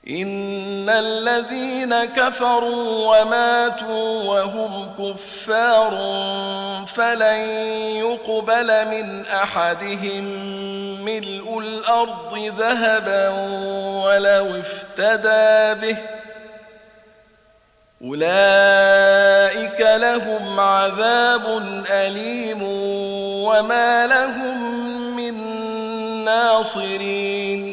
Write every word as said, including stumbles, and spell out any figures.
إن الذين كفروا وماتوا وهم كفار فلن يقبل من أحدهم ملء الأرض ذهبا ولو افتدى به أولئك لهم عذاب أليم وما لهم من ناصرين